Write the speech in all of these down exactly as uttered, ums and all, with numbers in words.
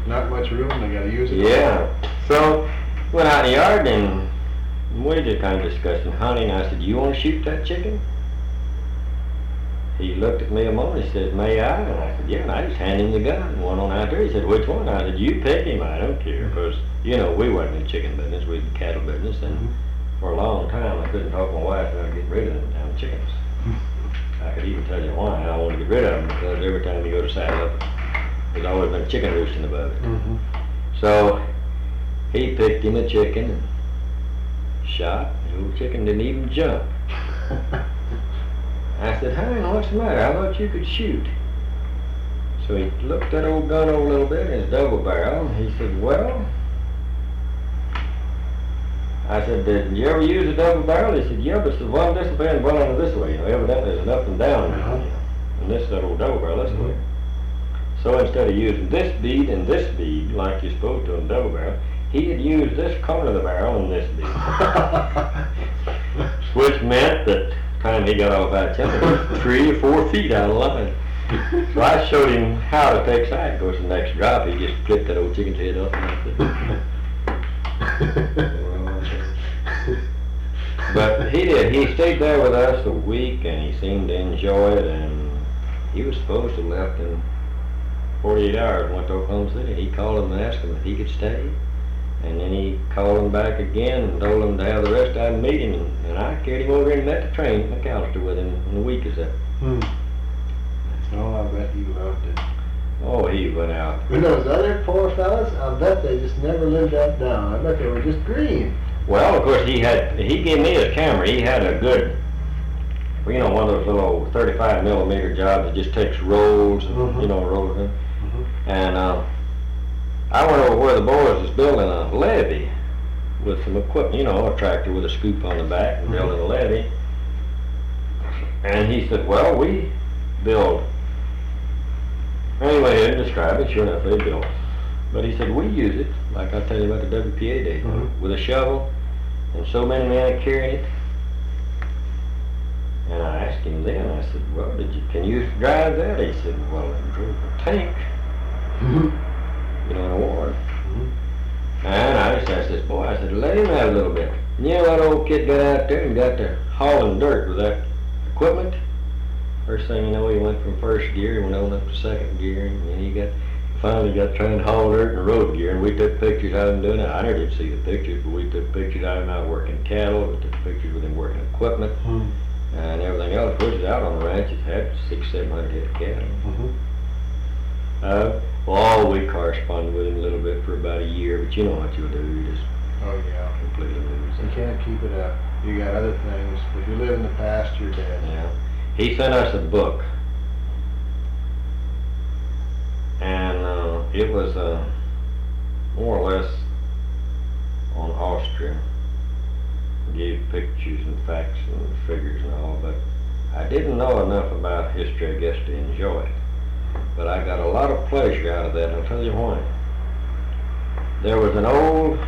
not much room, they gotta use it. Yeah. So, went out in the yard and we just kind of discussing hunting. I said, you want to shoot that chicken? He looked at me a moment, he said, may I? And I said, yeah, and I just handed him the gun. One on out there, he said, which one? I said, you pick him, I don't care. Because, you know, we wasn't in the chicken business, we was in the cattle business. And mm-hmm. for a long time, I couldn't talk my wife about getting rid of them damn chickens. I could even tell you why I wanted to get rid of them, because every time you go to saddle up, there's always been a chicken roosting above it. Mm-hmm. So he picked him a chicken and shot. The old chicken didn't even jump. I said, honey, what's the matter? I thought you could shoot. So he looked that old gun over a little bit, and it's double barrel, and he said, well, I said, did you ever use a double barrel? He said, yeah, but it's the one this way and one on this way. You know, evidently there's an up and down, uh-huh. you know, and this is that old double barrel this mm-hmm. way. So instead of using this bead and this bead, like you're supposed to in a double barrel, he had used this corner of the barrel and this bead. Which meant that time he got off that temper, he was three or four feet out of line. So I showed him how to take sight. Of course, the next drop, he just flipped that old chicken's head up. But he did. He stayed there with us a week, and he seemed to enjoy it. And he was supposed to have left in forty-eight hours and went to Oklahoma City. He called him and asked him if he could stay. And then he called him back again and told him to have the rest of them meet him. And, and I carried him over and met the train at McAllister with him in a week or so. Hmm. Oh, I bet he loved it. Oh, he went out. But those other poor fellas, I bet they just never lived that down. I bet they were just green. Well, of course, he had, he gave me his camera. He had a good, you know, one of those little thirty-five millimeter jobs that just takes rolls, and, mm-hmm. you know, rolls in. Mm-hmm. And uh, I went over where the boys was building a levee with some equipment, you know, a tractor with a scoop on the back and mm-hmm. building a levee. And he said, well, we build. Anyway, he didn't describe it. Sure enough, they built. But he said, we use it, like I tell you about the W P A days, mm-hmm. with a shovel and so many men carrying it. And I asked him then, I said, well, did you, can you drive that? He said, well, I drove a tank, mm-hmm. you know, in a war. Mm-hmm. And I just asked this boy, I said, let him have a little bit. And you know what old kid got out there and got to hauling dirt with that equipment? First thing you know, he went from first gear, he went on up to second gear, and then he got, finally got trying to haul dirt in road gear, and we took pictures of him doing it. I never did see the pictures, but we took pictures of him out working cattle, we took pictures with him working equipment, mm-hmm. and everything else. Of course, he's out on the ranch, he's had six, seven hundred head of cattle. Mm-hmm. Uh, well, we corresponded with him a little bit for about a year, but you know what you'll do, you just oh, yeah. completely lose it. You can't keep it up. You got other things. If you live in the past, you're dead. Yeah. He sent us a book, and uh, it was uh, more or less on Austria. It gave pictures and facts and figures and all, but I didn't know enough about history, I guess, to enjoy it. But I got a lot of pleasure out of that, and I'll tell you why. There was an old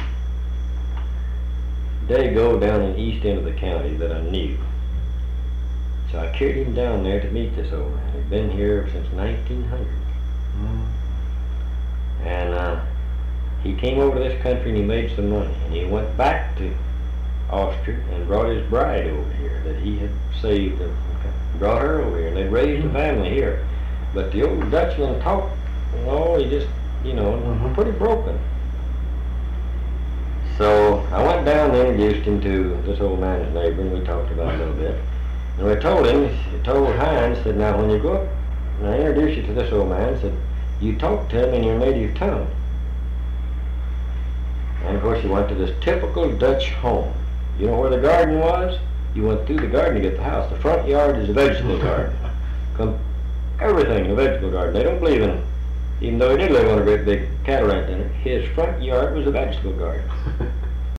Dago down in the east end of the county that I knew. So I carried him down there to meet this old man. He'd been here since nineteen hundred. Mm. And uh, he came over to this country and he made some money. And he went back to Austria and brought his bride over here that he had saved and brought her over here. And they raised a family here. But the old Dutchman talked, you know, he just, you know, mm-hmm. pretty broken. So I went down and introduced him to this old man's neighbor, and we talked about it a little bit. And I told him, he told Hines, said, now when you go up, and I introduce you to this old man, said, you talk to him in your native tongue. And of course he went to this typical Dutch home. You know where the garden was? You went through the garden to get the house. The front yard is a vegetable garden. Come, everything in a vegetable garden. They don't believe in, even though he did live on a great big cattle ranch in it, his front yard was a vegetable garden.